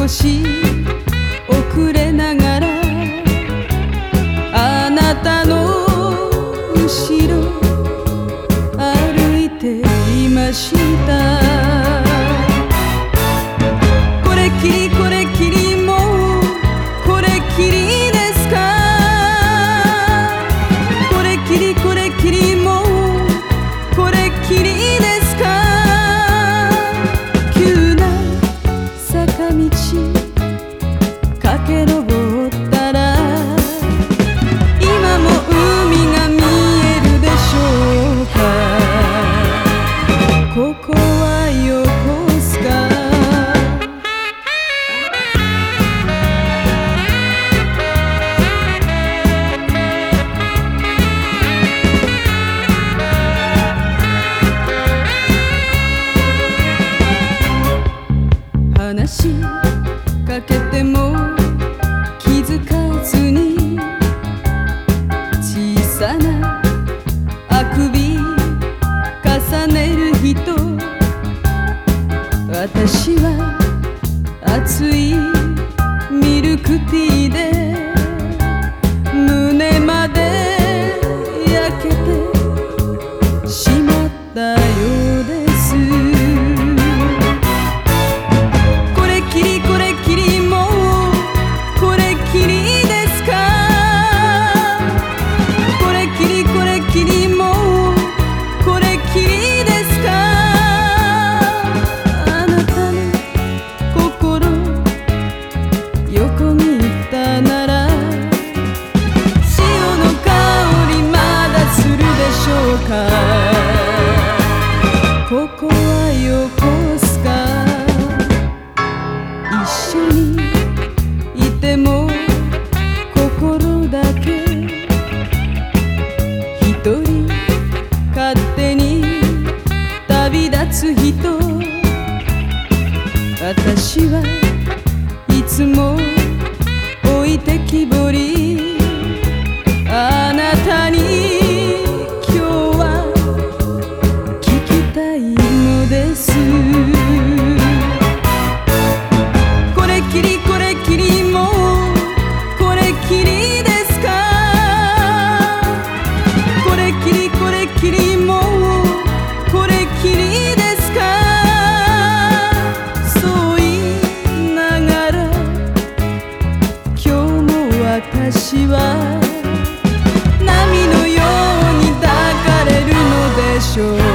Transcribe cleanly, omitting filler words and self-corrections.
し遅れながらあなたの後ろ歩いていました。これきりこれきりもうこれきりですか。これきりこれきりもうこれきりですか。急な坂道駆け上ったら今も海が見えるでしょうか。ここは横須賀。話しかけても気づかずに小さなあくび重ねる人。私は熱いミルクティーで胸まで焼けてしまったようです。これきりこれきりもうこれきりですか。これきりこれきりもうこれきりですか。あなたの心横切ったなら潮の香りまだするでしょうか。ここは横須賀。一緒にいても心だけ一人勝手に旅立つ人。私はいつも置いてきぼり。あなたに今日は聞きたいのです。これきりこれきりもうこれきりですか。これきりこれきりもうこれきりですか。そう言いながら今日も私は波のように抱かれるのでしょう。